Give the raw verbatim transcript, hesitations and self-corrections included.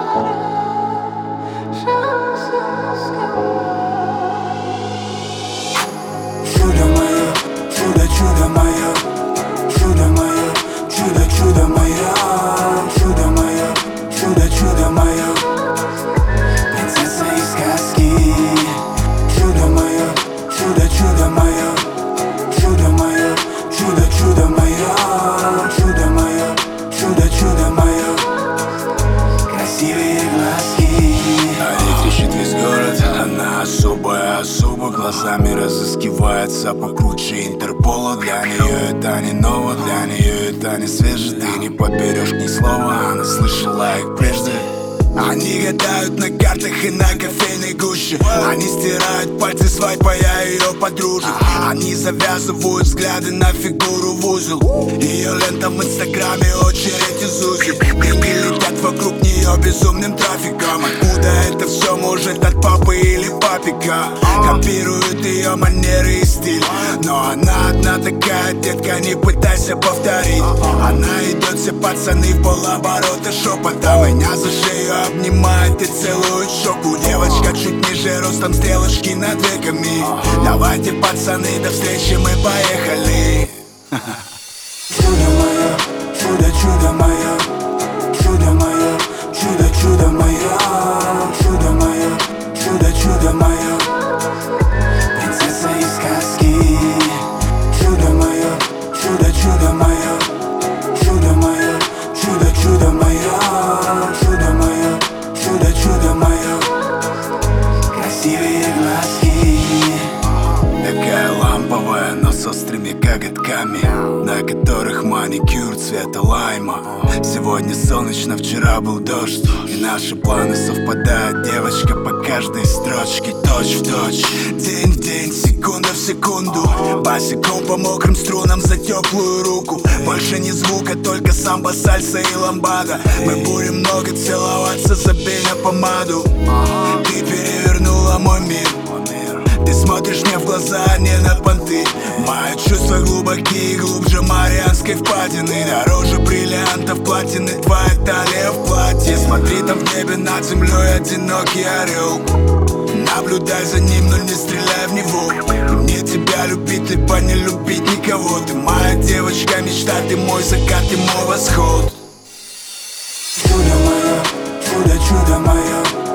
Чудо мое, чудо, чудо мое, чудо мое, чудо, чудо мое, чудо мое, чудо, чудо мое, принцесса из сказки. Чудо мое, чудо, чудо мое, чудо мое, чудо, чудо мое, чудо мое, чудо, чудо мое, красивые глазки. А кричит весь город, она особая особа, глазами разыскивается покруче Интерпола. Для нее это не ново, для нее это не свеже. Ты не подберешь ни слова, она слышала их прежде. Они гадают на картах и на кофейной гуще. Они стирают пальцы свайпая ее подружек. Они завязывают взгляды на фигуру в узел. Ее лента в инстаграме очередь из узел. Деньги летят вокруг нее безумным трафиком. Откуда это все может от папы или папика? Копируют ее манеры и стиль. Но она одна такая, детка, не пытайся повторить. Она идет, все пацаны в полоборота шепотом. Меня за шею обнимает и целует щеку. Девочка чуть ниже ростом, стрелочки над веками. Давайте, пацаны, до встречи, мы поехали. Чудо мое, чудо, чудо мое, чудо мое, чудо, чудо мое, чудо мое, чудо, чудо мое, принцесса из сказки. Чудо мое, чудо, чудо мое, чудо мое, чудо, чудо мое, чудо мое, чудо, чудо мое, красивые глазки. Такая ламповая, но с острыми коготками, на которых маникюр цвета лайма. Сегодня солнечно, вчера был дождь, и наши планы совпадают. Девочка по каждой строчке точь в точь, день в день, секунда в секунду. Босиком по мокрым струнам за теплую руку. Больше ни звука, только самбо, сальса и ламбада. Мы будем много целоваться, забей на помаду. Ты перевернула мой мир. Ты смотришь мне в глаза, а не на понты. Мои чувства глубокие, глубже Марианской впадины. Дороже бриллиантов, платины, твоя талия в платье. Смотри, там в небе над землей одинокий орел. Наблюдай за ним, но не стреляй в него. Мне тебя любить, либо не любить никого. Ты моя девочка, мечта, ты мой закат и мой восход. Чудо мое, чудо, чудо мое,